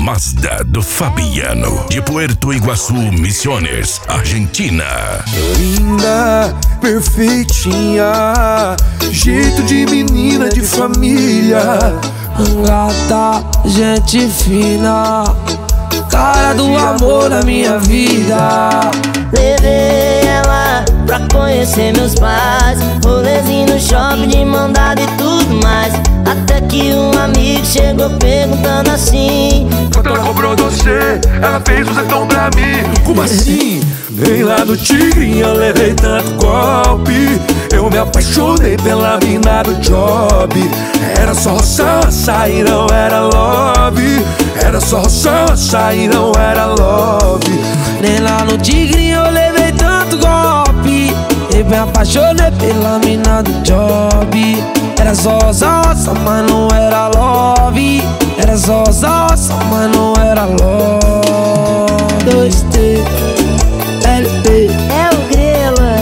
Mazda do Fabiano, de Puerto Iguaçu, Misiones, Argentina. Linda, perfeitinha, jeito de menina de família. Gata, gente fina, cara do amor da minha vida. Levei ela pra conhecer meus pais, rolezinho no shopping de mão dada e tudo mais. Até que um amigo chegou perguntando assim: quanto ela cobrou você? Ela fez um zetão pra mim. Como assim? Nem lá no Tigrinho eu levei tanto golpe. Eu me apaixonei pela mina do job. Era só roça e não era love. Era só roça e não era love. Nem lá no Tigrinho eu levei tanto golpe. Eu me apaixonei pela mina do job. Era só roça, mas não era love. Era só roça, mas não era love. 2T, LP. é o Grela.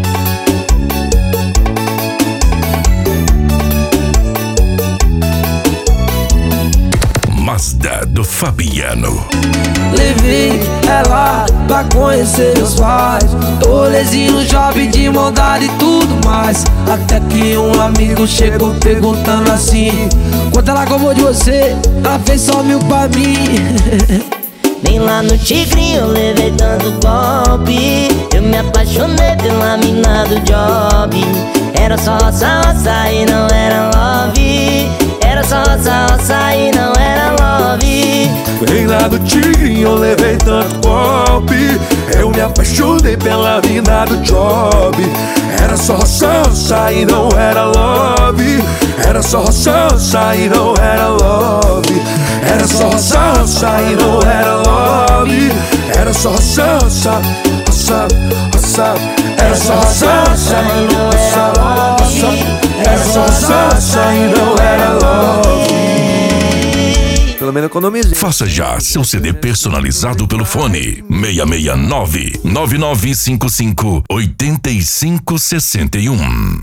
Mazda do Fabiano. Levei ela pra conhecer meus pais, rolezinho no shopping de mão dada e tudo mais. Até que um amigo chegou perguntando assim: quanto ela cobrou de você? Ela fez só 1000 pra mim. Nem lá no Tigrinho eu levei tanto golpe. Eu me apaixonei pela mina do job. Era só roça e não era love. Era só roça e não era love. Nem lá do Tigrinho eu levei tanto golpe. Eu me apaixonei pela mina do job. Era só roça e não era love. Era só roça e não era love. Era só roça e não era love. Era só roça. Era só roça e não era love. Era só roça e não era love. Pelo menos economize. Faça já seu CD personalizado pelo fone 669 9955 8561.